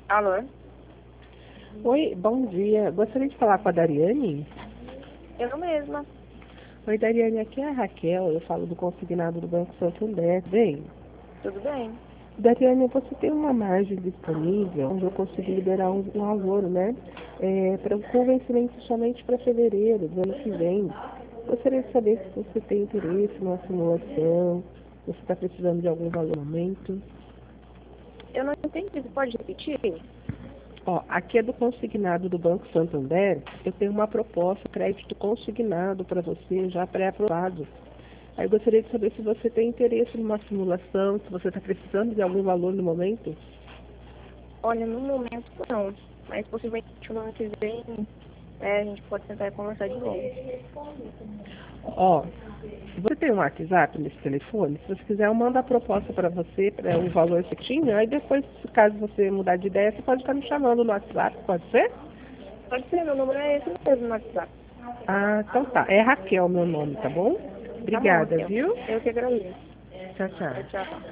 Alô? Oi, bom dia. Gostaria de falar com a Dariane? Eu mesma. Oi, Dariane, aqui é a Raquel. Eu falo do consignado do Banco Santander. Bem, Tudo bem? Dariane, você tem uma margem disponível onde eu consigo liberar um valor, né? Com vencimento somente para fevereiro do ano que vem. Gostaria de saber se você tem interesse numa simulação, se você está precisando de algum valor no momento. Eu não entendi. Você pode repetir? Ó, aqui é do consignado do Banco Santander. Eu tenho uma proposta, crédito consignado para você, já pré-aprovado. Aí eu gostaria de saber se você tem interesse numa simulação, se você está precisando de algum valor no momento. Olha, no momento não. Mas possivelmente no ano que vem, a gente pode tentar conversar de novo. Ó, você tem um WhatsApp nesse telefone? Se você quiser, eu mando a proposta para você, para o valor certinho. Aí depois, se caso você mudar de ideia, você pode estar me chamando no WhatsApp, pode ser? Pode ser, meu número é esse mesmo no WhatsApp. Ah, então tá. É Raquel meu nome, tá bom? Tá bom, Obrigada, Raquel. viu? Eu que agradeço. Tchau, Tchau, tchau. tchau.